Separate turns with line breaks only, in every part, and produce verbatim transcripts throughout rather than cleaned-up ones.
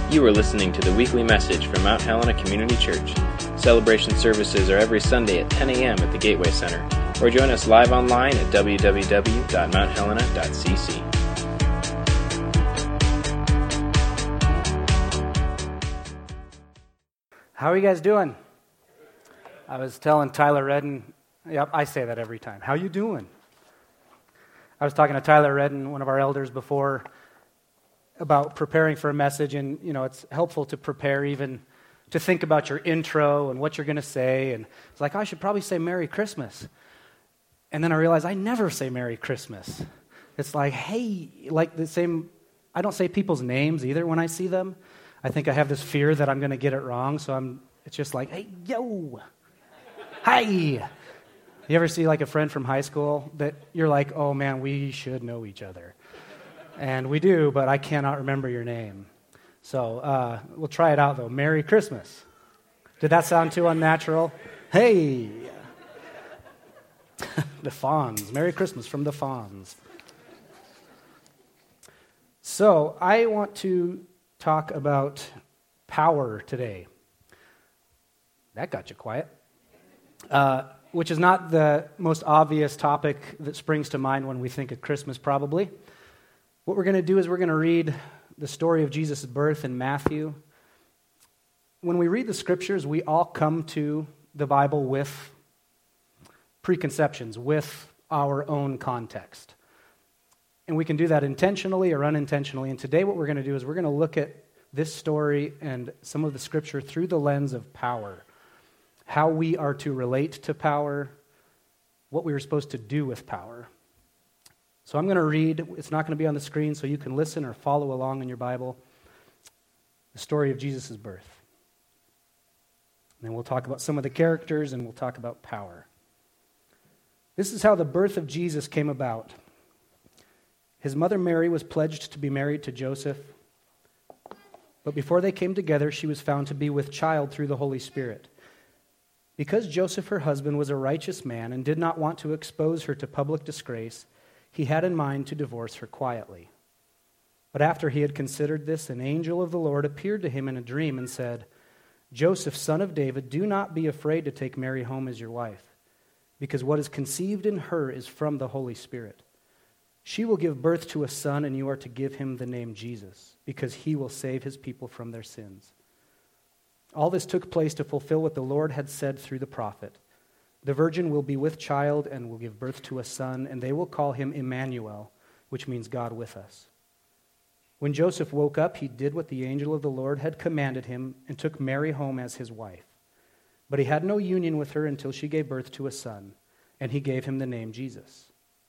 You are listening to the weekly message from Mount Helena Community Church. Celebration services are every Sunday at ten a.m. at the Gateway Center, or join us live online at w w w dot mount helena dot c c.
How are you guys doing? I was telling Tyler Redden, yep, I say that every time. How you doing? I was talking to Tyler Redden, one of our elders, before about preparing for a message, and you know, it's helpful to prepare even to think about your intro and what you're going to say. And it's like, I should probably say Merry Christmas. And then I realized I never say Merry Christmas. It's like, hey, like the same, I don't say people's names either when I see them. I think I have this fear that I'm going to get it wrong, so I'm. It's just like, hey, yo, hi. You ever see like a friend from high school that you're like, oh man, we should know each other. And we do, but I cannot remember your name. So uh, we'll try it out, though. Merry Christmas. Did that sound too unnatural? Hey. The Fonz. Merry Christmas from the Fonz. So I want to talk about power today. That got you quiet. Uh, which is not the most obvious topic that springs to mind when we think of Christmas, probably. What we're going to do is we're going to read the story of Jesus' birth in Matthew. When we read the scriptures, we all come to the Bible with preconceptions, with our own context. And we can do that intentionally or unintentionally. And today what we're going to do is we're going to look at this story and some of the scripture through the lens of power. How we are to relate to power, what we are supposed to do with power. So I'm going to read, it's not going to be on the screen, so you can listen or follow along in your Bible, the story of Jesus' birth. And then we'll talk about some of the characters, and we'll talk about power. This is how the birth of Jesus came about. His mother Mary was pledged to be married to Joseph, but before they came together, she was found to be with child through the Holy Spirit. Because Joseph, her husband, was a righteous man and did not want to expose her to public disgrace, he had in mind to divorce her quietly. But after he had considered this, an angel of the Lord appeared to him in a dream and said, Joseph, son of David, do not be afraid to take Mary home as your wife, because what is conceived in her is from the Holy Spirit. She will give birth to a son, and you are to give him the name Jesus, because he will save his people from their sins. All this took place to fulfill what the Lord had said through the prophet. The virgin will be with child and will give birth to a son, and they will call him Emmanuel, which means God with us. When Joseph woke up, he did what the angel of the Lord had commanded him and took Mary home as his wife. But he had no union with her until she gave birth to a son, and he gave him the name Jesus.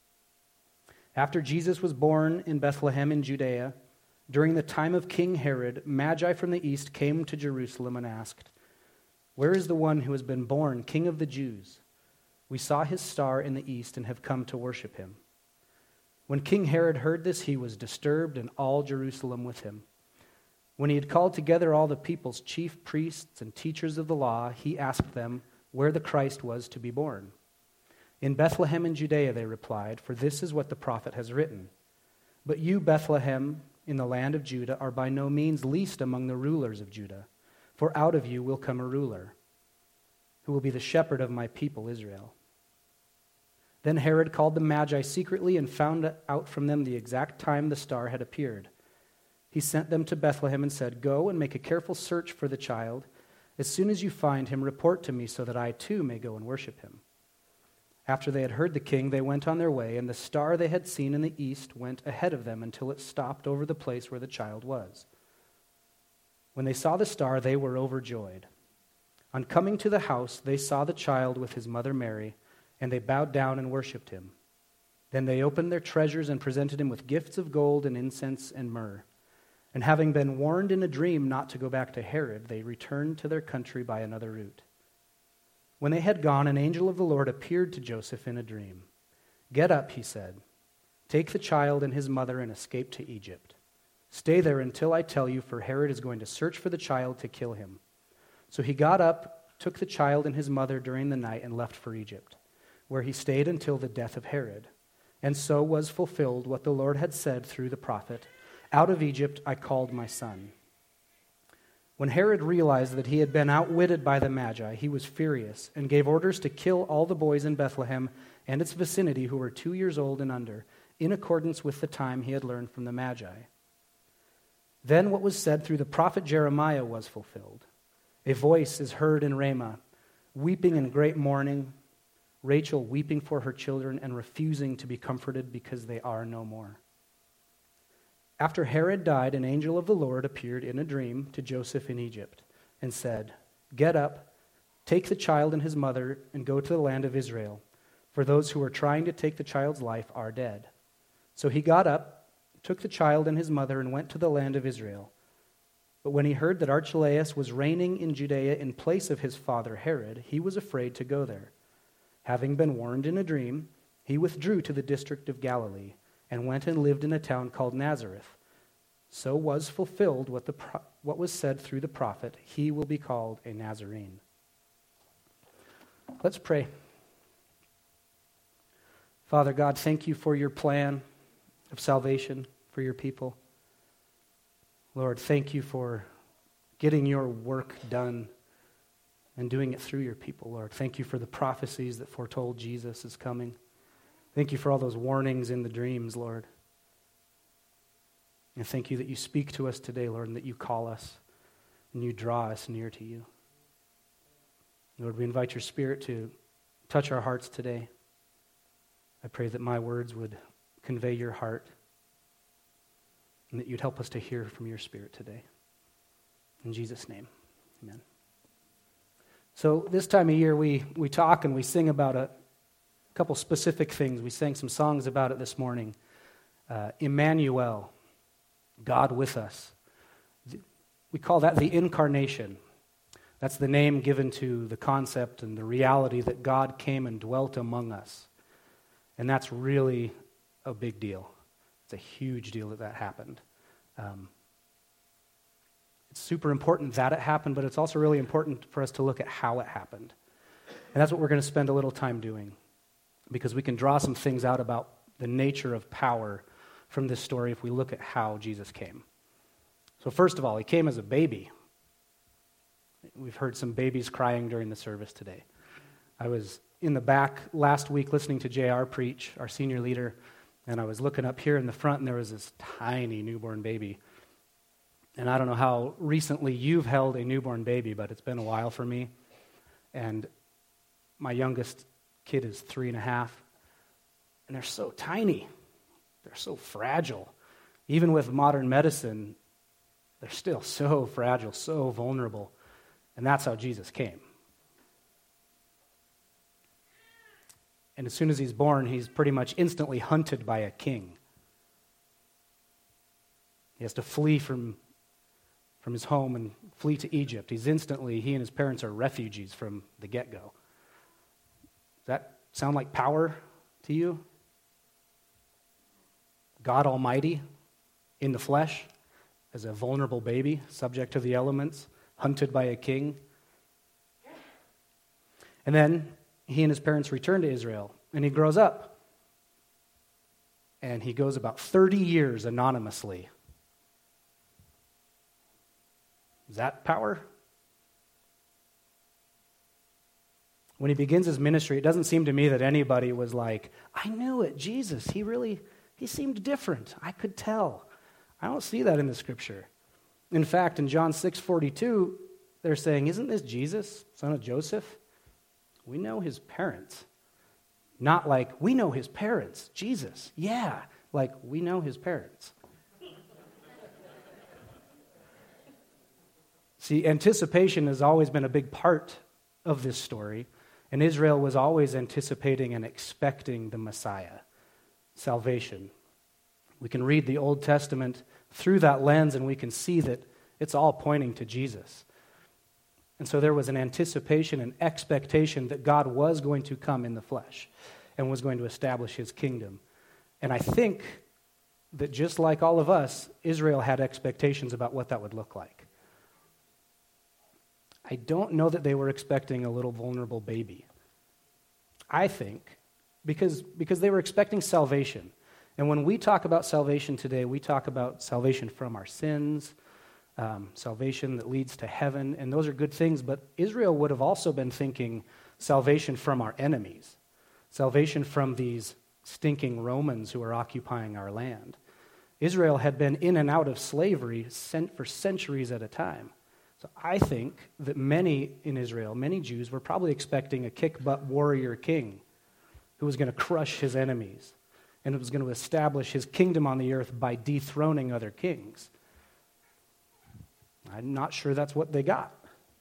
After Jesus was born in Bethlehem in Judea, during the time of King Herod, Magi from the east came to Jerusalem and asked, Where is the one who has been born, King of the Jews? We saw his star in the east and have come to worship him. When King Herod heard this, he was disturbed, and all Jerusalem with him. When he had called together all the people's chief priests and teachers of the law, he asked them where the Christ was to be born. In Bethlehem in Judea, they replied, for this is what the prophet has written. But you, Bethlehem, in the land of Judah, are by no means least among the rulers of Judah, for out of you will come a ruler, who will be the shepherd of my people Israel. Then Herod called the Magi secretly and found out from them the exact time the star had appeared. He sent them to Bethlehem and said, Go and make a careful search for the child. As soon as you find him, report to me so that I too may go and worship him. After they had heard the king, they went on their way, and the star they had seen in the east went ahead of them until it stopped over the place where the child was. When they saw the star, they were overjoyed. On coming to the house, they saw the child with his mother Mary, and they bowed down and worshipped him. Then they opened their treasures and presented him with gifts of gold and incense and myrrh. And having been warned in a dream not to go back to Herod, they returned to their country by another route. When they had gone, an angel of the Lord appeared to Joseph in a dream. Get up, he said. Take the child and his mother and escape to Egypt. Stay there until I tell you, for Herod is going to search for the child to kill him. So he got up, took the child and his mother during the night, and left for Egypt, where he stayed until the death of Herod. And so was fulfilled what the Lord had said through the prophet, Out of Egypt I called my son. When Herod realized that he had been outwitted by the Magi, he was furious and gave orders to kill all the boys in Bethlehem and its vicinity who were two years old and under, in accordance with the time he had learned from the Magi. Then what was said through the prophet Jeremiah was fulfilled. A voice is heard in Ramah, weeping in great mourning, Rachel weeping for her children and refusing to be comforted because they are no more. After Herod died, an angel of the Lord appeared in a dream to Joseph in Egypt and said, "Get up, take the child and his mother, and go to the land of Israel, for those who are trying to take the child's life are dead." So he got up, took the child and his mother, and went to the land of Israel. But when he heard that Archelaus was reigning in Judea in place of his father Herod, he was afraid to go there. Having been warned in a dream, he withdrew to the district of Galilee, and went and lived in a town called Nazareth. So was fulfilled what, the, what was said through the prophet, "He will be called a Nazarene." Let's pray. Father God, thank you for your plan of salvation for your people. Lord, thank you for getting your work done and doing it through your people, Lord. Thank you for the prophecies that foretold Jesus is coming. Thank you for all those warnings in the dreams, Lord. And thank you that you speak to us today, Lord, and that you call us and you draw us near to you. Lord, we invite your Spirit to touch our hearts today. I pray that my words would convey your heart and that you'd help us to hear from your Spirit today. In Jesus' name, amen. So this time of year, we, we talk and we sing about a couple specific things. We sang some songs about it this morning. Uh, Emmanuel, God with us. We call that the incarnation. That's the name given to the concept and the reality that God came and dwelt among us. And that's really a big deal. It's a huge deal that that happened. Um, it's super important that it happened, but it's also really important for us to look at how it happened. And that's what we're going to spend a little time doing, because we can draw some things out about the nature of power from this story if we look at how Jesus came. So first of all, he came as a baby. We've heard some babies crying during the service today. I was in the back last week listening to J R preach, our senior leader, and I was looking up here in the front, and there was this tiny newborn baby. And I don't know how recently you've held a newborn baby, but it's been a while for me. And my youngest kid is three and a half, and they're so tiny. They're so fragile. Even with modern medicine, they're still so fragile, so vulnerable. And that's how Jesus came. And as soon as he's born, he's pretty much instantly hunted by a king. He has to flee from, from his home and flee to Egypt. He's instantly, he and his parents are refugees from the get-go. Does that sound like power to you? God Almighty in the flesh as a vulnerable baby, subject to the elements, hunted by a king. And then he and his parents return to Israel, and he grows up. And he goes about thirty years anonymously. Is that power? When he begins his ministry, it doesn't seem to me that anybody was like, I knew it, Jesus, he really... He seemed different. I could tell. I don't see that in the scripture. In fact, in John six forty-two, they're saying, isn't this Jesus, son of Joseph? We know his parents. Not like, we know his parents, Jesus. Yeah, like, we know his parents. See, anticipation has always been a big part of this story, and Israel was always anticipating and expecting the Messiah. Salvation. We can read the Old Testament through that lens, and we can see that it's all pointing to Jesus. And so there was an anticipation and expectation that God was going to come in the flesh and was going to establish his kingdom. And I think that just like all of us, Israel had expectations about what that would look like. I don't know that they were expecting a little vulnerable baby. I think Because, because they were expecting salvation. And when we talk about salvation today, we talk about salvation from our sins, um, salvation that leads to heaven, and those are good things, but Israel would have also been thinking salvation from our enemies, salvation from these stinking Romans who are occupying our land. Israel had been in and out of slavery for centuries at a time. So I think that many in Israel, many Jews, were probably expecting a kick-butt warrior king who was going to crush his enemies and was going to establish his kingdom on the earth by dethroning other kings. I'm not sure that's what they got.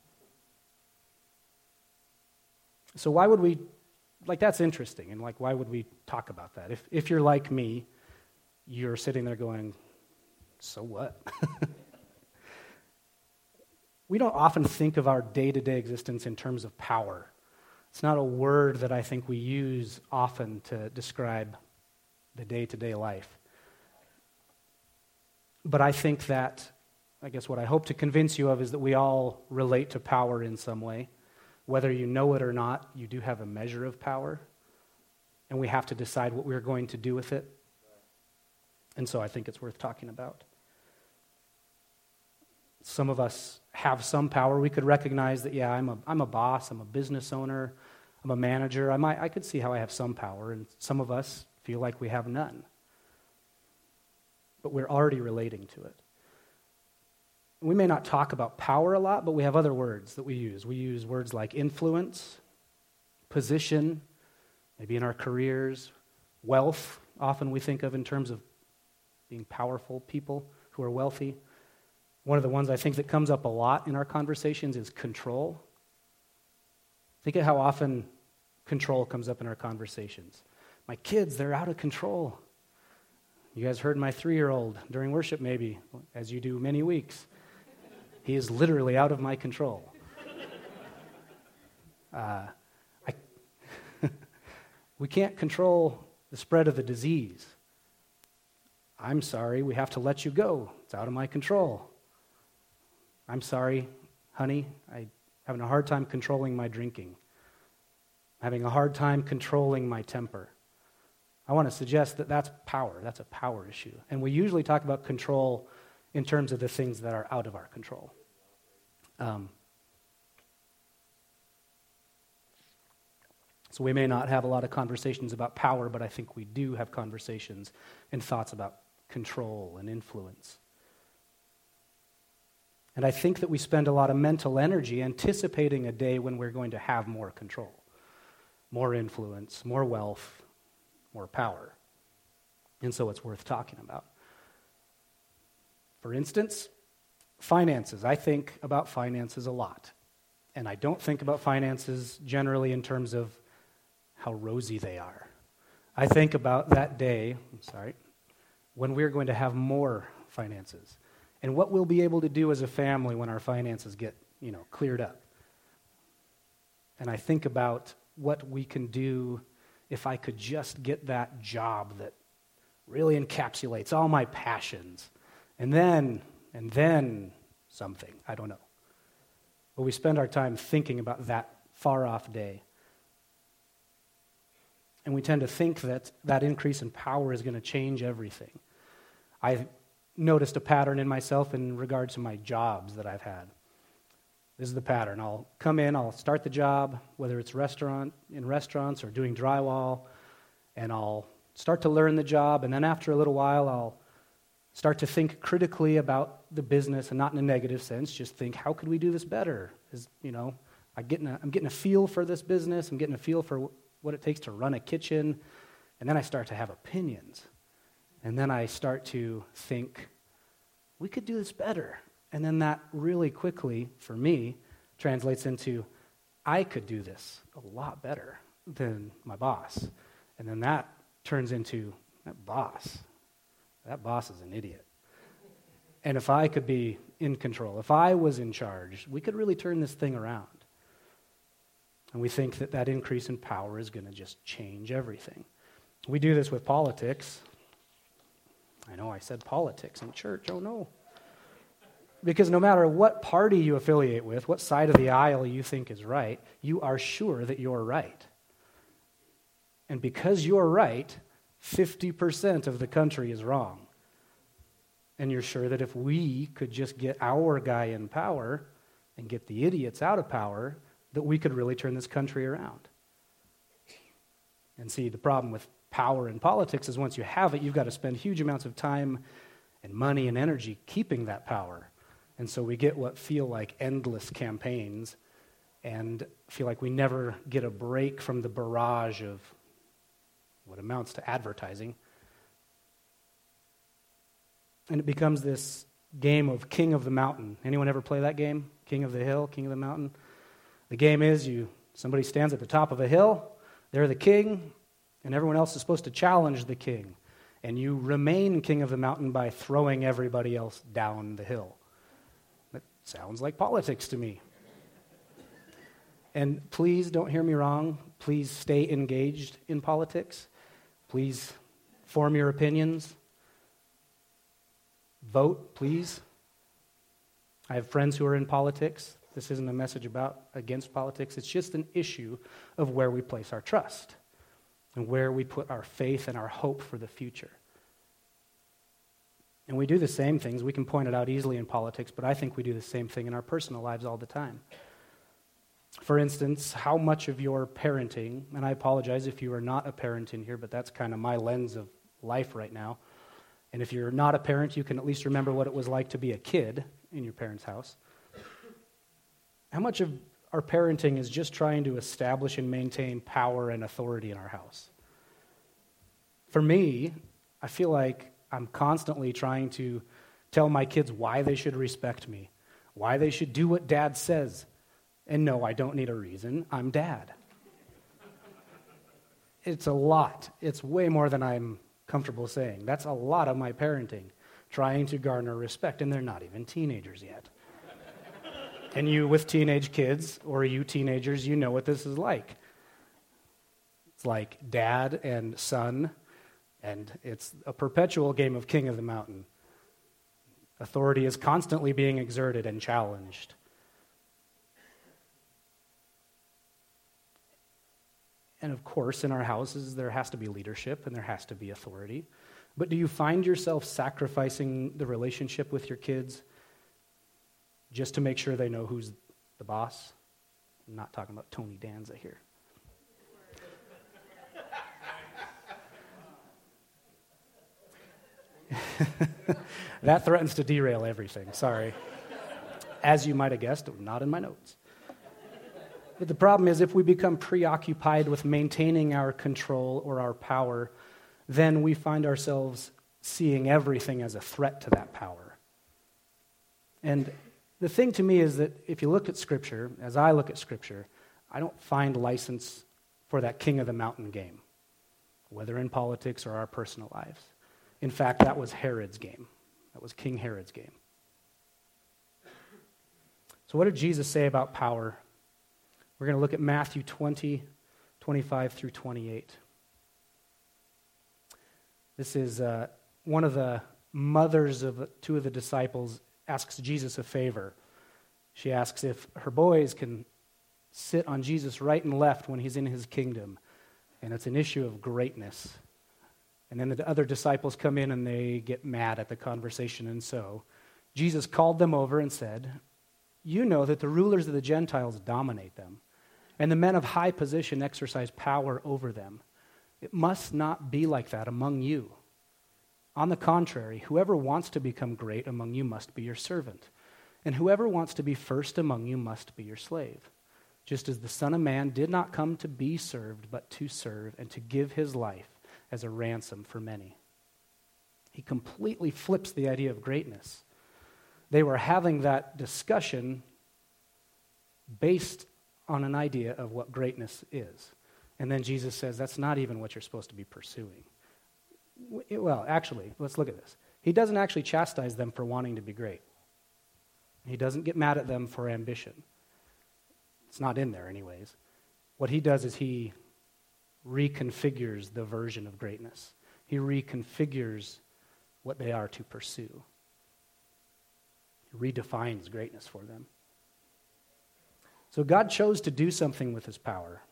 So why would we, like that's interesting, and like why would we talk about that? If if you're like me, you're sitting there going, so what? We don't often think of our day-to-day existence in terms of power. It's not a word that I think we use often to describe the day-to-day life. But I think that, I guess what I hope to convince you of is that we all relate to power in some way. Whether you know it or not, you do have a measure of power, and we have to decide what we're going to do with it. And so I think it's worth talking about. Some of us have some power. We could recognize that, yeah, I'm a I'm a boss, I'm a business owner, I'm a manager. I might I could see how I have some power, and some of us feel like we have none. But we're already relating to it. We may not talk about power a lot, but we have other words that we use. We use words like influence, position, maybe in our careers, wealth. Often we think of in terms of being powerful people who are wealthy. One of the ones I think that comes up a lot in our conversations is control. Think of how often control comes up in our conversations. My kids, they're out of control. You guys heard my three-year-old during worship maybe, as you do many weeks. He is literally out of my control. Uh, I we can't control the spread of the disease. I'm sorry, we have to let you go. It's out of my control. I'm sorry, honey, I'm having a hard time controlling my drinking. I'm having a hard time controlling my temper. I want to suggest that that's power. That's a power issue. And we usually talk about control in terms of the things that are out of our control. Um, so we may not have a lot of conversations about power, but I think we do have conversations and thoughts about control and influence. And I think that we spend a lot of mental energy anticipating a day when we're going to have more control, more influence, more wealth, more power. And so it's worth talking about. For instance, finances. I think about finances a lot. And I don't think about finances generally in terms of how rosy they are. I think about that day, I'm sorry, when we're going to have more finances. And what we'll be able to do as a family when our finances get, you know, cleared up. And I think about what we can do if I could just get that job that really encapsulates all my passions. And then, and then something, I don't know. But we spend our time thinking about that far-off day. And we tend to think that that increase in power is going to change everything. I noticed a pattern in myself in regards to my jobs that I've had. This is the pattern. I'll come in, I'll start the job, whether it's restaurant in restaurants or doing drywall, and I'll start to learn the job, and then after a little while, I'll start to think critically about the business, and not in a negative sense, just think, how could we do this better? Is, you know, I getting a, I'm getting a feel for this business, I'm getting a feel for what it takes to run a kitchen, and then I start to have opinions. And then I start to think, we could do this better. And then that really quickly, for me, translates into, I could do this a lot better than my boss. And then that turns into, that boss, that boss is an idiot. And if I could be in control, if I was in charge, we could really turn this thing around. And we think that that increase in power is going to just change everything. We do this with politics. I know I said politics in church, oh no. Because no matter what party you affiliate with, what side of the aisle you think is right, you are sure that you're right. And because you're right, fifty percent of the country is wrong. And you're sure that if we could just get our guy in power and get the idiots out of power, that we could really turn this country around. And see, the problem with power in politics is once you have it, you've got to spend huge amounts of time and money and energy keeping that power. And so we get what feel like endless campaigns and feel like we never get a break from the barrage of what amounts to advertising. And it becomes this game of King of the Mountain. Anyone ever play that game? King of the Hill, King of the Mountain? The game is you somebody stands at the top of a hill, they're the king, and everyone else is supposed to challenge the king. And you remain king of the mountain by throwing everybody else down the hill. That sounds like politics to me. And please don't hear me wrong. Please stay engaged in politics. Please form your opinions. Vote, please. I have friends who are in politics. This isn't a message about against politics. It's just an issue of where we place our trust and where we put our faith and our hope for the future. And we do the same things. We can point it out easily in politics, but I think we do the same thing in our personal lives all the time. For instance, how much of your parenting, and I apologize if you are not a parent in here, but that's kind of my lens of life right now. And if you're not a parent, you can at least remember what it was like to be a kid in your parents' house. How much of our parenting is just trying to establish and maintain power and authority in our house? For me, I feel like I'm constantly trying to tell my kids why they should respect me, why they should do what dad says. And no, I don't need a reason. I'm dad. It's a lot. It's way more than I'm comfortable saying. That's a lot of my parenting, trying to garner respect, and they're not even teenagers yet. And you with teenage kids, or you teenagers, you know what this is like. It's like dad and son, and it's a perpetual game of King of the Mountain. Authority is constantly being exerted and challenged. And of course, in our houses, there has to be leadership and there has to be authority. But do you find yourself sacrificing the relationship with your kids just to make sure they know who's the boss? I'm not talking about Tony Danza here. That threatens to derail everything, sorry. As you might have guessed, not in my notes. But the problem is if we become preoccupied with maintaining our control or our power, then we find ourselves seeing everything as a threat to that power. And the thing to me is that if you look at Scripture, as I look at Scripture, I don't find license for that King of the Mountain game, whether in politics or our personal lives. In fact, that was Herod's game. That was King Herod's game. So what did Jesus say about power? We're going to look at Matthew twenty, twenty-five through twenty-eight. This is uh, one of the mothers of two of the disciples asks Jesus a favor. She asks if her boys can sit on Jesus right and left when he's in his kingdom. And it's an issue of greatness. And then the other disciples come in and they get mad at the conversation. And so Jesus called them over and said, "You know that the rulers of the Gentiles dominate them, and the men of high position exercise power over them. It must not be like that among you. On the contrary, whoever wants to become great among you must be your servant, and whoever wants to be first among you must be your slave. Just as the Son of Man did not come to be served, but to serve and to give his life as a ransom for many." He completely flips the idea of greatness. They were having that discussion based on an idea of what greatness is. And then Jesus says, that's not even what you're supposed to be pursuing. Well, actually, let's look at this. He doesn't actually chastise them for wanting to be great. He doesn't get mad at them for ambition. It's not in there anyways. What he does is he reconfigures the version of greatness. He reconfigures what they are to pursue. He redefines greatness for them. So God chose to do something with his power.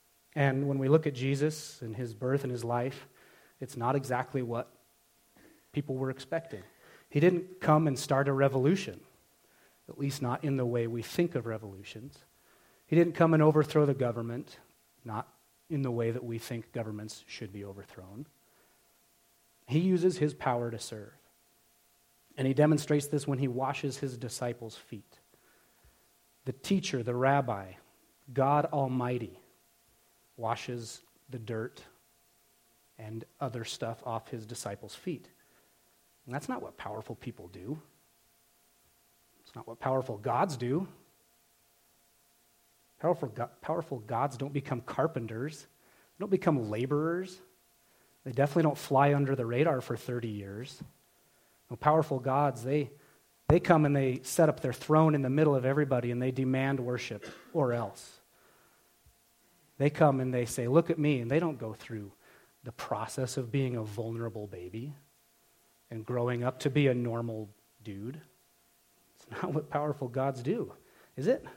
And when we look at Jesus and his birth and his life, it's not exactly what people were expecting. He didn't come and start a revolution, at least not in the way we think of revolutions. He didn't come and overthrow the government, not in the way that we think governments should be overthrown. He uses his power to serve. And he demonstrates this when he washes his disciples' feet. The teacher, the rabbi, God Almighty, washes the dirt and other stuff off his disciples' feet. And that's not what powerful people do. It's not what powerful gods do. Powerful, powerful gods don't become carpenters. They don't become laborers. They definitely don't fly under the radar for thirty years. No, powerful gods, they, they come and they set up their throne in the middle of everybody and they demand worship, or else. They come and they say, look at me, and they don't go through the process of being a vulnerable baby and growing up to be a normal dude. It's not what powerful gods do, is it?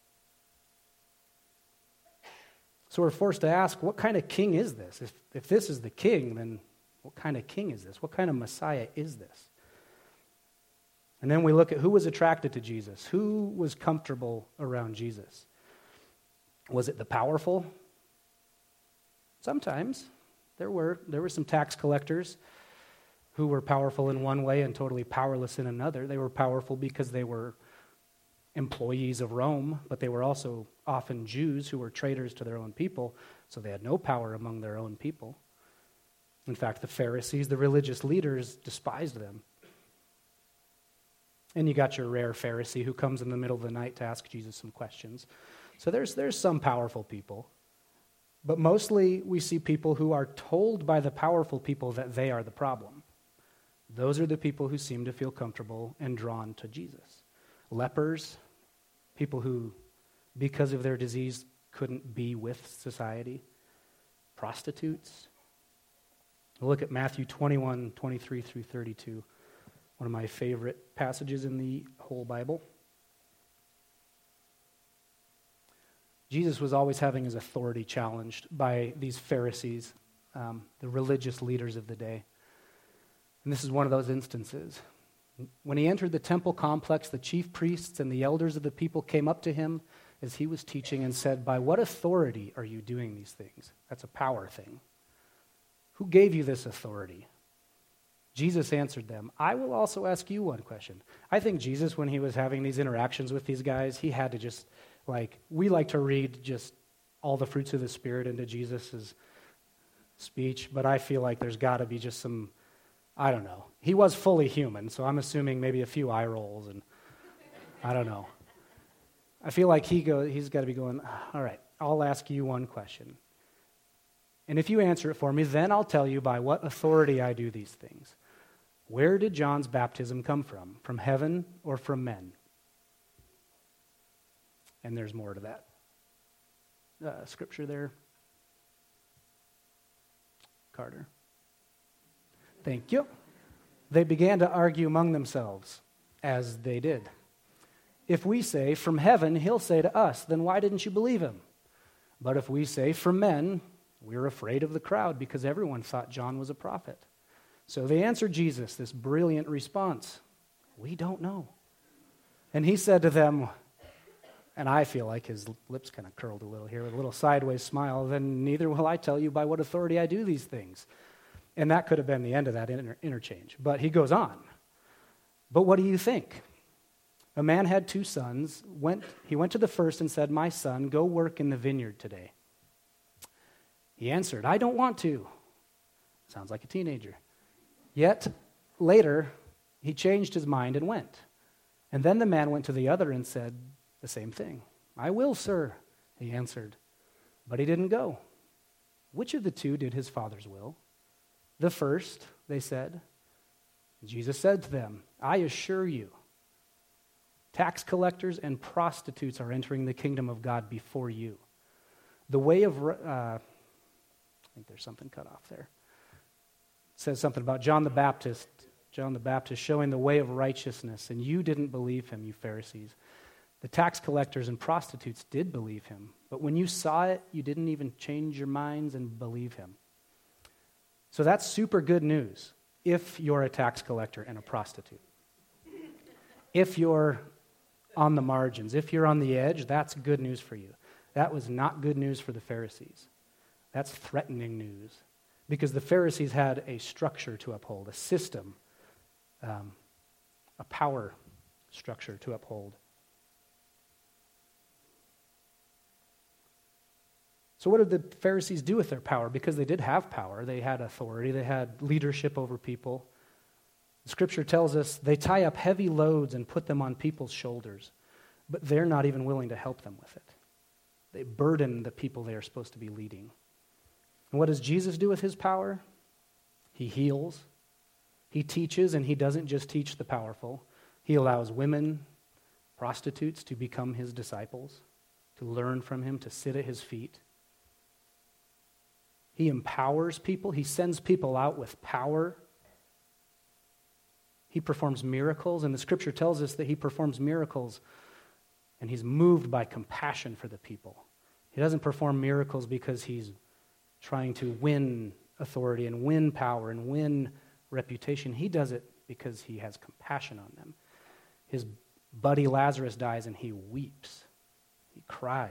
So we're forced to ask, what kind of king is this? If, if this is the king, then what kind of king is this? What kind of Messiah is this? And then we look at who was attracted to Jesus. Who was comfortable around Jesus? Was it the powerful? Sometimes. There were, there were some tax collectors who were powerful in one way and totally powerless in another. They were powerful because they were employees of Rome, but they were also often Jews who were traitors to their own people, so they had no power among their own people. In fact, the Pharisees, the religious leaders, despised them. And you got your rare Pharisee who comes in the middle of the night to ask Jesus some questions. So there's there's some powerful people. But mostly we see people who are told by the powerful people that they are the problem. Those are the people who seem to feel comfortable and drawn to Jesus. Lepers, people who, because of their disease, couldn't be with society. Prostitutes. We'll look at Matthew twenty-one, twenty-three through thirty-two. One of my favorite passages in the whole Bible. Jesus was always having his authority challenged by these Pharisees, um, the religious leaders of the day. And this is one of those instances. When he entered the temple complex, the chief priests and the elders of the people came up to him as he was teaching and said, "By what authority are you doing these things?" That's a power thing. "Who gave you this authority?" Jesus answered them, "I will also ask you one question." I think Jesus, when he was having these interactions with these guys, he had to just, like, we like to read just all the fruits of the Spirit into Jesus' speech, but I feel like there's got to be just some, I don't know. He was fully human, so I'm assuming maybe a few eye rolls, and I don't know. I feel like he go, he's got to be going, all right, I'll ask you one question. And if you answer it for me, then I'll tell you by what authority I do these things. Where did John's baptism come from? From heaven or from men? And there's more to that uh, scripture there. Carter. Thank you. They began to argue among themselves, as they did. If we say, "From heaven," he'll say to us, "Then why didn't you believe him?" But if we say, "From men," we're afraid of the crowd because everyone thought John was a prophet. So they answered Jesus this brilliant response, "We don't know." And he said to them, and I feel like his lips kind of curled a little here with a little sideways smile, "Then neither will I tell you by what authority I do these things." And that could have been the end of that inter- interchange. But he goes on. "But what do you think? A man had two sons. Went, he went to the first and said, 'My son, go work in the vineyard today.' He answered, 'I don't want to.'" Sounds like a teenager. Yet later, he changed his mind and went. And then the man went to the other and said the same thing. "I will, sir," he answered. But he didn't go. Which of the two did his father's will? "The first," they said. Jesus said to them, "I assure you, tax collectors and prostitutes are entering the kingdom of God before you. The way of..." Uh, I think there's something cut off there. It says something about John the Baptist, John the Baptist showing the way of righteousness, and you didn't believe him, you Pharisees. The tax collectors and prostitutes did believe him, but when you saw it, you didn't even change your minds and believe him. So that's super good news. if you're a tax collector and a prostitute. If you're on the margins, if you're on the edge, that's good news for you. That was not good news for the Pharisees. That's threatening news, because the Pharisees had a structure to uphold, a system, um, a power structure to uphold. So what did the Pharisees do with their power? Because they did have power. They had authority. They had leadership over people. The Scripture tells us they tie up heavy loads and put them on people's shoulders, but they're not even willing to help them with it. They burden the people they are supposed to be leading. And what does Jesus do with his power? He heals. He teaches, and he doesn't just teach the powerful. He allows women, prostitutes, to become his disciples, to learn from him, to sit at his feet. He empowers people. He sends people out with power. He performs miracles, and the Scripture tells us that he performs miracles, and he's moved by compassion for the people. He doesn't perform miracles because he's trying to win authority and win power and win reputation. He does it because he has compassion on them. His buddy Lazarus dies, and he weeps. He cries.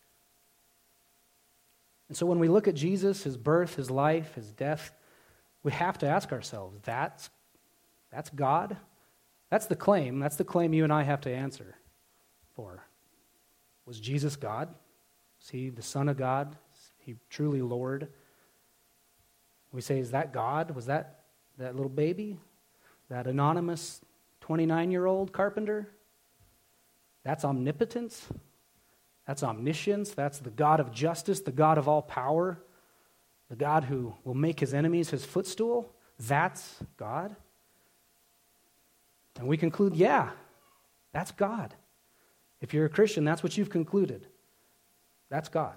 And so when we look at Jesus, his birth, his life, his death, we have to ask ourselves, that's, that's God? That's the claim. That's the claim you and I have to answer for. Was Jesus God? Was he the Son of God? Was he truly Lord? We say, is that God? Was that that little baby? That anonymous twenty-nine-year-old carpenter? That's omnipotence? That's omniscience. That's the God of justice, the God of all power, the God who will make his enemies his footstool. That's God. And we conclude, yeah, that's God. If you're a Christian, that's what you've concluded. That's God.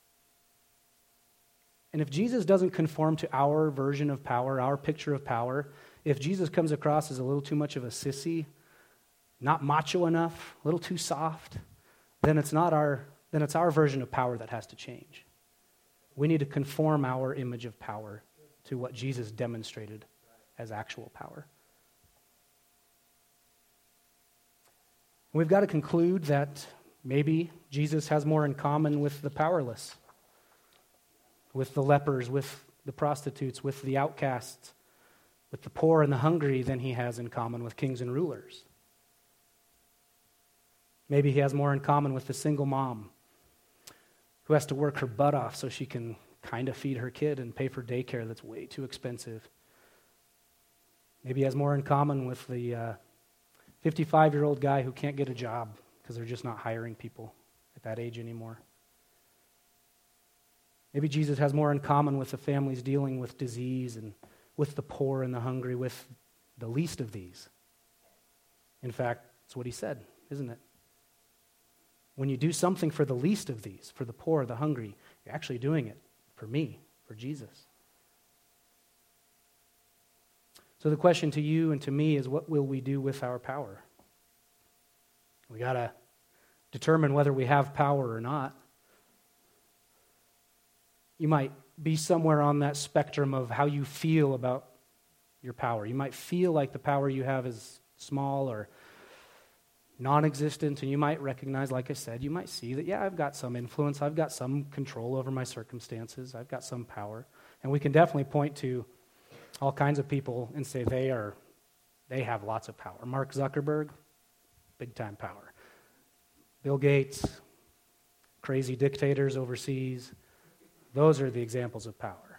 And if Jesus doesn't conform to our version of power, our picture of power, if Jesus comes across as a little too much of a sissy, not macho enough, a little too soft, then it's not our then it's our version of power that has to change. We need to conform our image of power to what Jesus demonstrated as actual power. We've got to conclude that maybe Jesus has more in common with the powerless, with the lepers, with the prostitutes, with the outcasts, with the poor and the hungry than he has in common with kings and rulers. Maybe he has more in common with the single mom who has to work her butt off so she can kind of feed her kid and pay for daycare that's way too expensive. Maybe he has more in common with the uh, fifty-five-year-old guy who can't get a job because they're just not hiring people at that age anymore. Maybe Jesus has more in common with the families dealing with disease and with the poor and the hungry, with the least of these. In fact, that's what he said, isn't it? When you do something for the least of these, for the poor, the hungry, you're actually doing it for me, for Jesus. So the question to you and to me is, what will we do with our power? We got to determine whether we have power or not. You might be somewhere on that spectrum of how you feel about your power. You might feel like the power you have is small or non-existent, and you might recognize, like I said, you might see that, yeah, I've got some influence, I've got some control over my circumstances, I've got some power. And we can definitely point to all kinds of people and say they are, they have lots of power. Mark Zuckerberg, big-time power. Bill Gates, crazy dictators overseas. Those are the examples of power.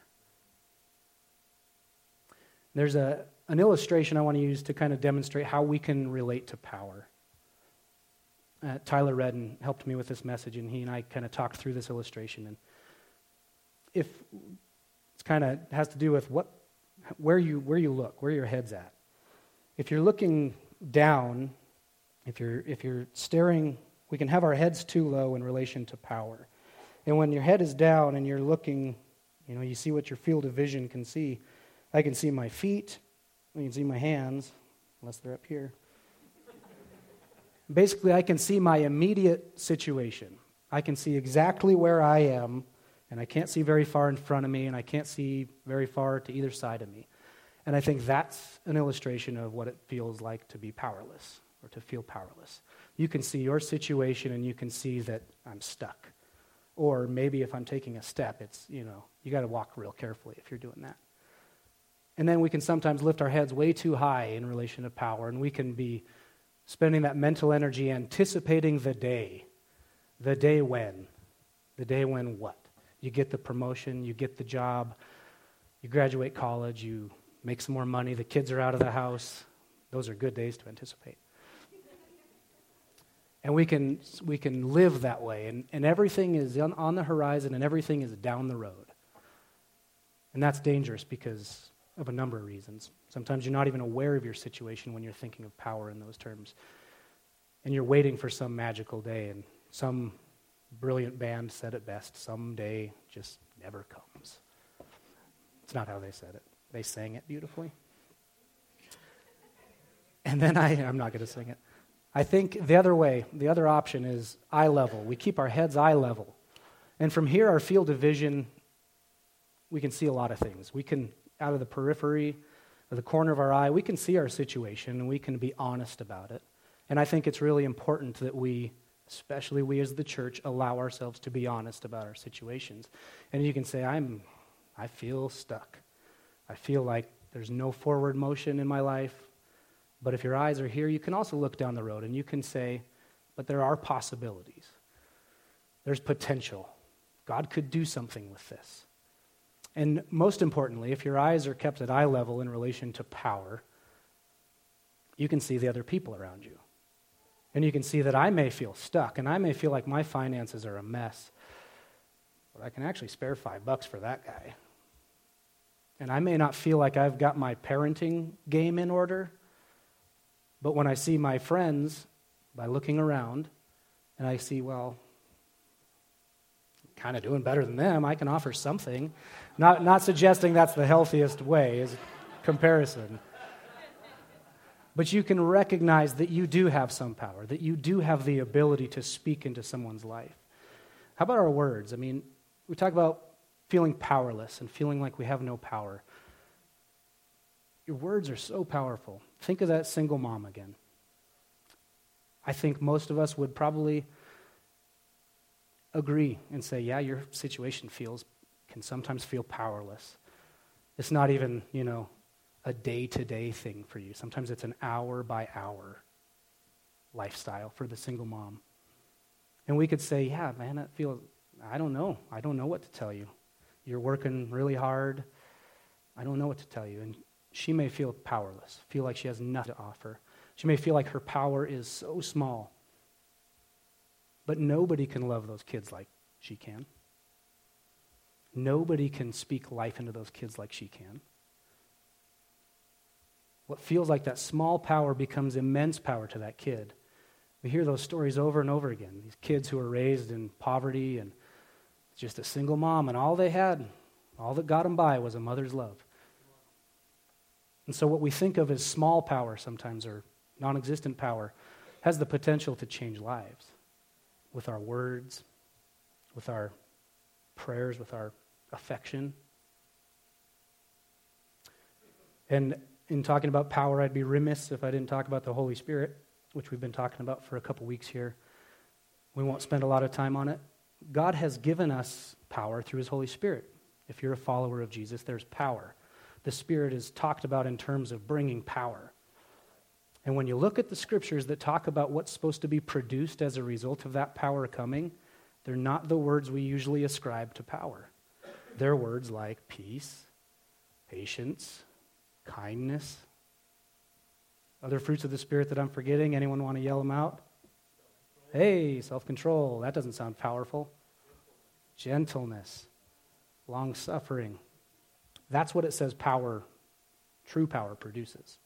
There's a an illustration I want to use to kind of demonstrate how we can relate to power. Uh, Tyler Redden helped me with this message, and he and I kind of talked through this illustration. And if it's kind of has to do with what, where you where you look, where your head's at. If you're looking down, if you're if you're staring, we can have our heads too low in relation to power. And when your head is down and you're looking, you know, you see what your field of vision can see. I can see my feet. I can see my hands, unless they're up here. Basically, I can see my immediate situation. I can see exactly where I am, and I can't see very far in front of me, and I can't see very far to either side of me. And I think that's an illustration of what it feels like to be powerless or to feel powerless. You can see your situation and you can see that I'm stuck. Or maybe if I'm taking a step, it's, you know, you got to walk real carefully if you're doing that. And then we can sometimes lift our heads way too high in relation to power, and we can be spending that mental energy anticipating the day. The day when. The day when what? You get the promotion, you get the job, you graduate college, you make some more money, the kids are out of the house. Those are good days to anticipate. And we can we can live that way, and, and everything is on, on the horizon, and everything is down the road. And that's dangerous because of a number of reasons. Sometimes you're not even aware of your situation when you're thinking of power in those terms. And you're waiting for some magical day, and some brilliant band said it best, someday just never comes. It's not how they said it. They sang it beautifully. And then I, I'm not going to sing it. I think the other way, the other option is eye level. We keep our heads eye level. And from here, our field of vision, we can see a lot of things. We can, out of the periphery, or the corner of our eye, we can see our situation and we can be honest about it. And I think it's really important that we, especially we as the church, allow ourselves to be honest about our situations. And you can say, I'm, I feel stuck. I feel like there's no forward motion in my life. But if your eyes are here, you can also look down the road and you can say, but there are possibilities. There's potential. God could do something with this. And most importantly, if your eyes are kept at eye level in relation to power, you can see the other people around you. And you can see that I may feel stuck, and I may feel like my finances are a mess, but I can actually spare five bucks for that guy. And I may not feel like I've got my parenting game in order, but when I see my friends, by looking around, and I see, well, kind of doing better than them, I can offer something. Not not suggesting that's the healthiest way, is comparison. But you can recognize that you do have some power, that you do have the ability to speak into someone's life. How about our words? I mean, we talk about feeling powerless and feeling like we have no power. Your words are so powerful. Think of that single mom again. I think most of us would probably agree and say, yeah, your situation feels, can sometimes feel powerless. It's not even, you know, a day-to-day thing for you. Sometimes it's an hour-by-hour lifestyle for the single mom. And we could say, yeah, man, that feels, I don't know. I don't know what to tell you. You're working really hard. I don't know what to tell you. And she may feel powerless, feel like she has nothing to offer. She may feel like her power is so small. But nobody can love those kids like she can. Nobody can speak life into those kids like she can. What feels like that small power becomes immense power to that kid. We hear those stories over and over again. These kids who are raised in poverty and just a single mom, and all they had, all that got them by was a mother's love. And so what we think of as small power sometimes, or non-existent power, has the potential to change lives with our words, with our prayers, with our affection. And in talking about power, I'd be remiss if I didn't talk about the Holy Spirit, which we've been talking about for a couple weeks here. We won't spend a lot of time on it. God has given us power through his Holy Spirit. If you're a follower of Jesus, there's power. The Spirit is talked about in terms of bringing power. And when you look at the scriptures that talk about what's supposed to be produced as a result of that power coming, they're not the words we usually ascribe to power. They're words like peace, patience, kindness. Other fruits of the Spirit that I'm forgetting, anyone want to yell them out? Hey, self-control. That doesn't sound powerful. Gentleness, long-suffering. That's what it says power, true power produces.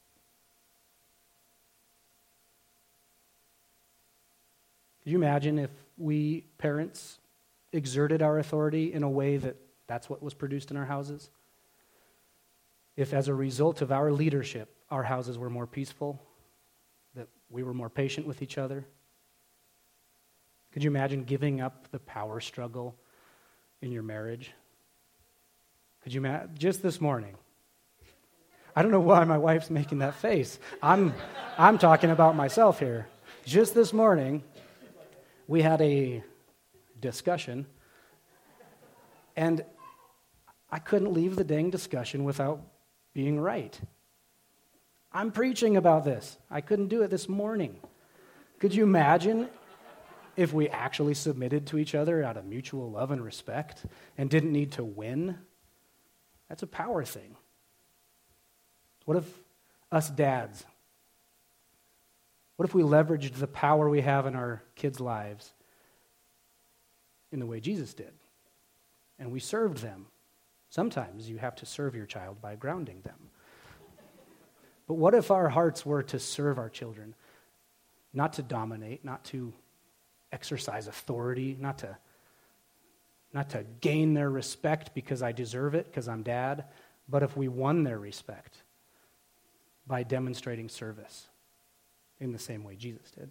Could you imagine if we parents exerted our authority in a way that that's what was produced in our houses? If as a result of our leadership, our houses were more peaceful, that we were more patient with each other? Could you imagine giving up the power struggle in your marriage? Could you imagine, just this morning, I don't know why my wife's making that face. I'm, I'm talking about myself here. Just this morning, we had a discussion, and I couldn't leave the dang discussion without being right. I'm preaching about this. I couldn't do it this morning. Could you imagine if we actually submitted to each other out of mutual love and respect and didn't need to win? That's a power thing. What if us dads, what if we leveraged the power we have in our kids' lives in the way Jesus did? And we served them. Sometimes you have to serve your child by grounding them. But what if our hearts were to serve our children, not to dominate, not to exercise authority, not to, not to gain their respect because I deserve it, because I'm dad, but if we won their respect by demonstrating service in the same way Jesus did?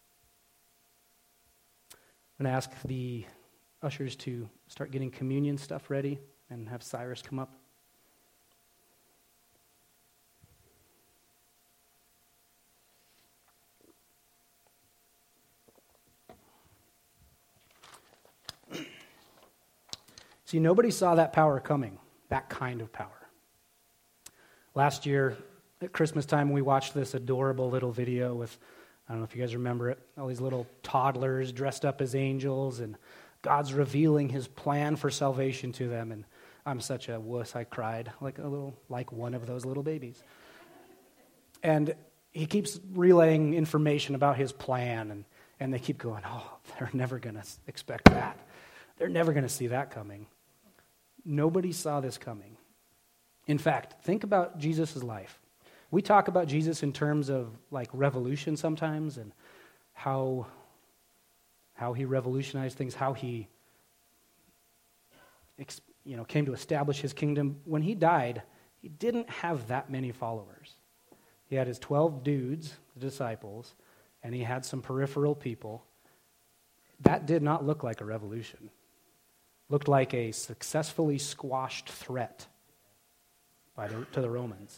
I'm going to ask the ushers to start getting communion stuff ready and have Cyrus come up. See, nobody saw that power coming, that kind of power. Last year, at Christmas time, we watched this adorable little video with, I don't know if you guys remember it, all these little toddlers dressed up as angels, and God's revealing his plan for salvation to them. And I'm such a wuss, I cried like a little, like one of those little babies. And he keeps relaying information about his plan, and, and they keep going, oh, they're never going to expect that. They're never going to see that coming. Nobody saw this coming. In fact, think about Jesus' life. We talk about Jesus in terms of like revolution sometimes, and how, how he revolutionized things, how he you know, came to establish his kingdom. When he died, he didn't have that many followers. He had his twelve dudes, the disciples, and he had some peripheral people. That did not look like a revolution. Looked like a successfully squashed threat by the, to the Romans.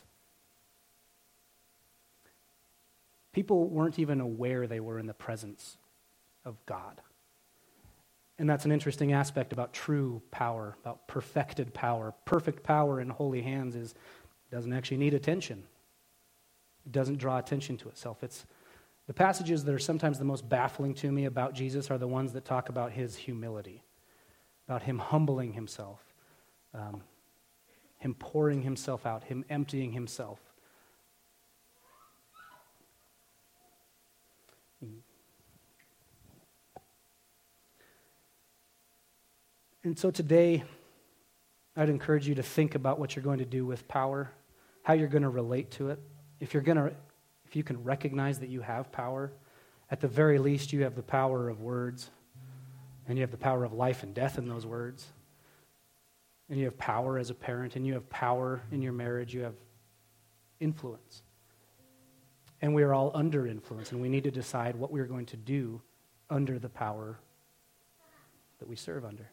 People weren't even aware they were in the presence of God. And that's an interesting aspect about true power, about perfected power. Perfect power in holy hands is doesn't actually need attention. It doesn't draw attention to itself. It's the passages that are sometimes the most baffling to me about Jesus are the ones that talk about his humility, about him humbling himself, um, him pouring himself out, him emptying himself. And so today, I'd encourage you to think about what you're going to do with power, how you're going to relate to it. If you're going to, if you can recognize that you have power, at the very least, you have the power of words. And you have the power of life and death in those words. And you have power as a parent, and you have power in your marriage. You have influence. And we are all under influence, and we need to decide what we're going to do under the power that we serve under.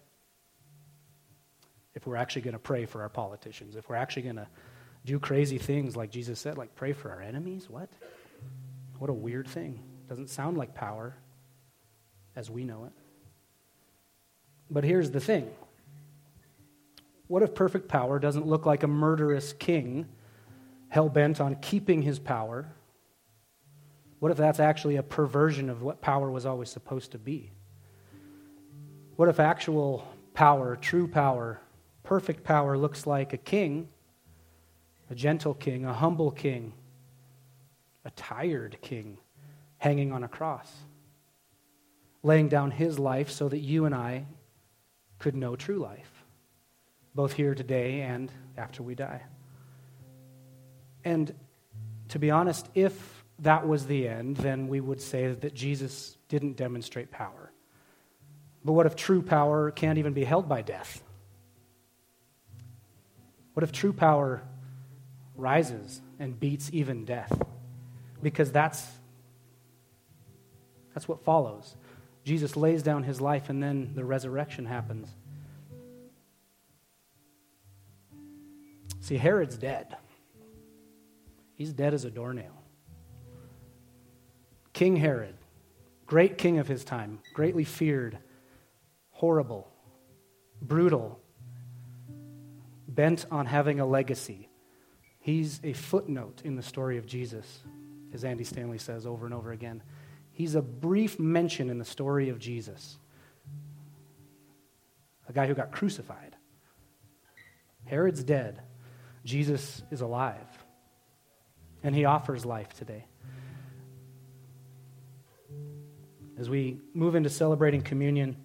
If we're actually going to pray for our politicians, if we're actually going to do crazy things like Jesus said, like pray for our enemies, what? What a weird thing. Doesn't sound like power as we know it. But here's the thing. What if perfect power doesn't look like a murderous king hell-bent on keeping his power? What if that's actually a perversion of what power was always supposed to be? What if actual power, true power, perfect power looks like a king, a gentle king, a humble king, a tired king hanging on a cross, laying down his life so that you and I could know true life, both here today and after we die. And to be honest, if that was the end, then we would say that Jesus didn't demonstrate power. But what if true power can't even be held by death? What if true power rises and beats even death? Because that's, that's what follows. Jesus lays down his life, and then the resurrection happens. See, Herod's dead. He's dead as a doornail. King Herod, great king of his time, greatly feared, horrible, brutal, bent on having a legacy. He's a footnote in the story of Jesus, as Andy Stanley says over and over again. He's a brief mention in the story of Jesus. A guy who got crucified. Herod's dead. Jesus is alive. And he offers life today. As we move into celebrating communion,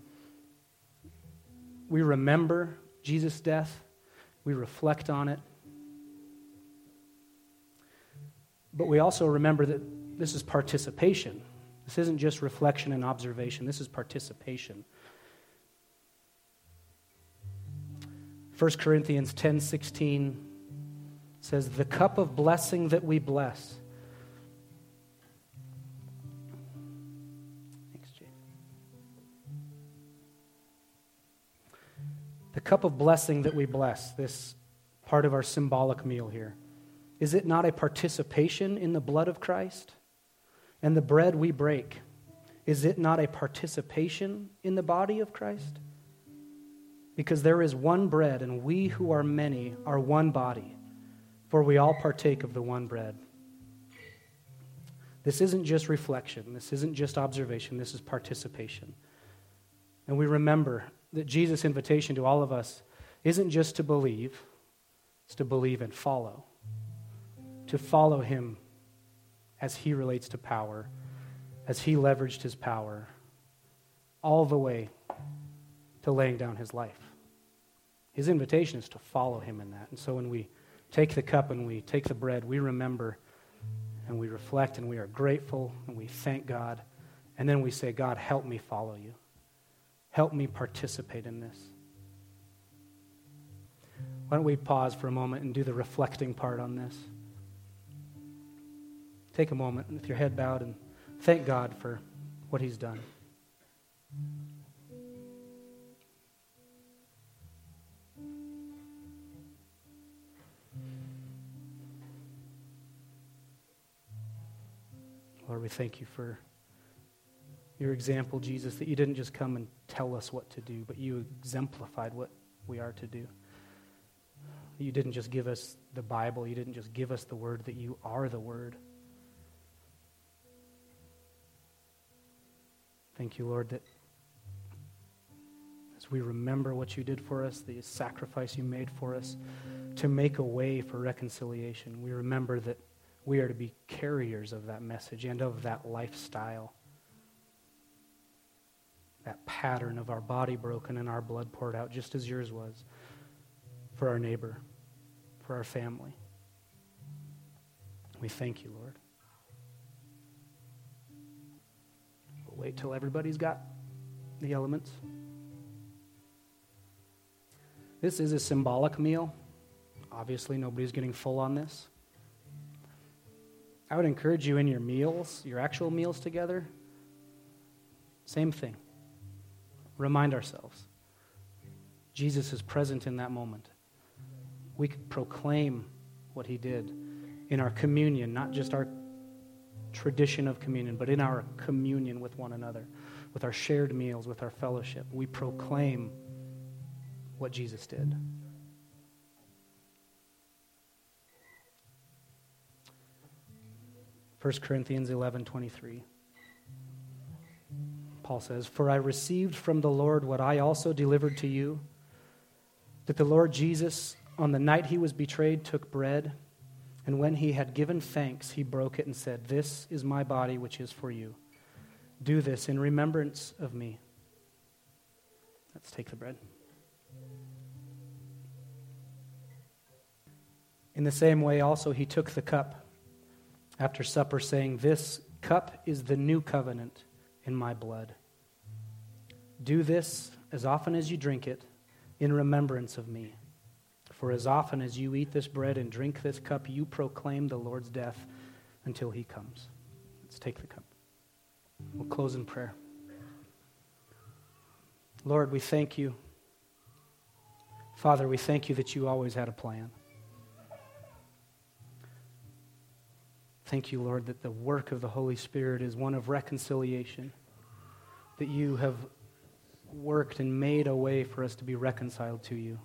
we remember Jesus' death. We reflect on it. But we also remember that this is participation. This isn't just reflection and observation. This is participation. First Corinthians ten sixteen says, the cup of blessing that we bless. Thanks, Jay. The cup of blessing that we bless, this part of our symbolic meal here, is it not a participation in the blood of Christ? And the bread we break, is it not a participation in the body of Christ? Because there is one bread, and we who are many are one body, for we all partake of the one bread. This isn't just reflection. This isn't just observation. This is participation. And we remember that Jesus' invitation to all of us isn't just to believe, it's to believe and follow. To follow him as he relates to power, as he leveraged his power, all the way to laying down his life. His invitation is to follow him in that. And so when we take the cup and we take the bread, we remember and we reflect and we are grateful and we thank God. And then we say, God, help me follow you. Help me participate in this. Why don't we pause for a moment and do the reflecting part on this? Take a moment with your head bowed and thank God for what he's done. Lord, we thank you for your example, Jesus, that you didn't just come and tell us what to do, but you exemplified what we are to do. You didn't just give us the Bible, you didn't just give us the Word, that you are the Word. Thank you, Lord, that as we remember what you did for us, the sacrifice you made for us to make a way for reconciliation, we remember that we are to be carriers of that message and of that lifestyle, that pattern of our body broken and our blood poured out, just as yours was, for our neighbor, for our family. We thank you, Lord. We'll wait till everybody's got the elements. This is a symbolic meal. Obviously, nobody's getting full on this. I would encourage you in your meals, your actual meals together, same thing. Remind ourselves. Jesus is present in that moment. We could proclaim what he did in our communion, not just our tradition of communion, but in our communion with one another, with our shared meals, with our fellowship. We proclaim what Jesus did. First Corinthians eleven twenty-three. Paul says, "For I received from the Lord what I also delivered to you, that the Lord Jesus, on the night he was betrayed, took bread, and when he had given thanks, he broke it and said, 'This is my body, which is for you. Do this in remembrance of me.'" Let's take the bread. In the same way also he took the cup after supper, saying, "This cup is the new covenant in my blood. Do this as often as you drink it in remembrance of me. For as often as you eat this bread and drink this cup, you proclaim the Lord's death until he comes." Let's take the cup. We'll close in prayer. Lord, we thank you. Father, we thank you that you always had a plan. Thank you, Lord, that the work of the Holy Spirit is one of reconciliation, that you have worked and made a way for us to be reconciled to you.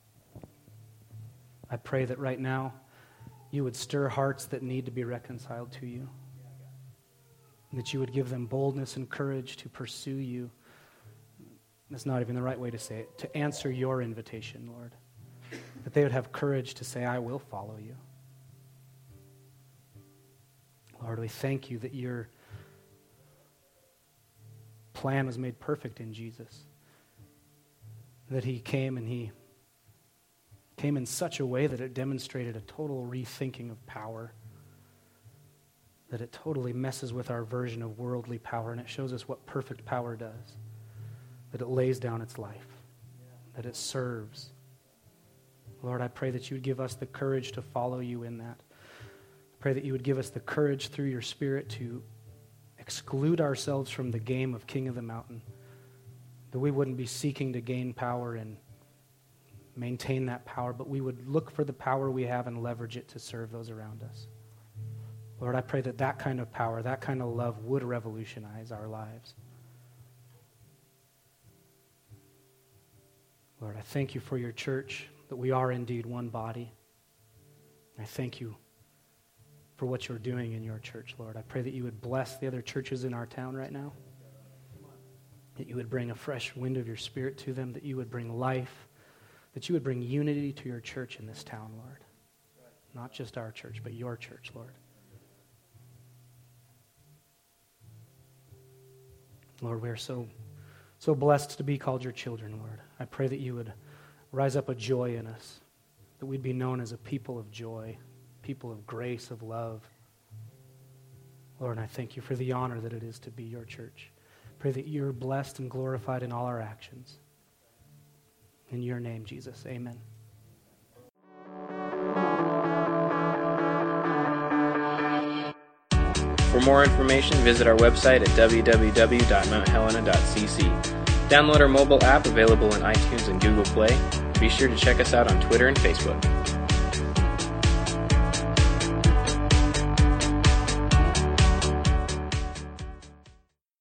I pray that right now you would stir hearts that need to be reconciled to you, and that you would give them boldness and courage to pursue you. That's not even the right way to say it, to answer your invitation, Lord. That they would have courage to say, I will follow you. Lord, we thank you that your plan was made perfect in Jesus. That he came and he came in such a way that it demonstrated a total rethinking of power. That it totally messes with our version of worldly power, and it shows us what perfect power does. That it lays down its life. That it serves. Lord, I pray that you would give us the courage to follow you in that. I pray that you would give us the courage through your Spirit to exclude ourselves from the game of King of the Mountain. That we wouldn't be seeking to gain power and maintain that power, but we would look for the power we have and leverage it to serve those around us. Lord, I pray that that kind of power, that kind of love would revolutionize our lives. Lord, I thank you for your church, that we are indeed one body. I thank you for what you're doing in your church, Lord. I pray that you would bless the other churches in our town right now, that you would bring a fresh wind of your Spirit to them, that you would bring life, that you would bring unity to your church in this town, Lord. Not just our church, but your church, Lord. Lord, we are so, so blessed to be called your children, Lord. I pray that you would rise up a joy in us, that we'd be known as a people of joy, people of grace, of love. Lord, I thank you for the honor that it is to be your church. Pray that you're blessed and glorified in all our actions. In your name, Jesus, amen.
For more information, visit our website at w w w dot mount helena dot c c. Download our mobile app available in iTunes and Google Play. Be sure to check us out on Twitter and Facebook.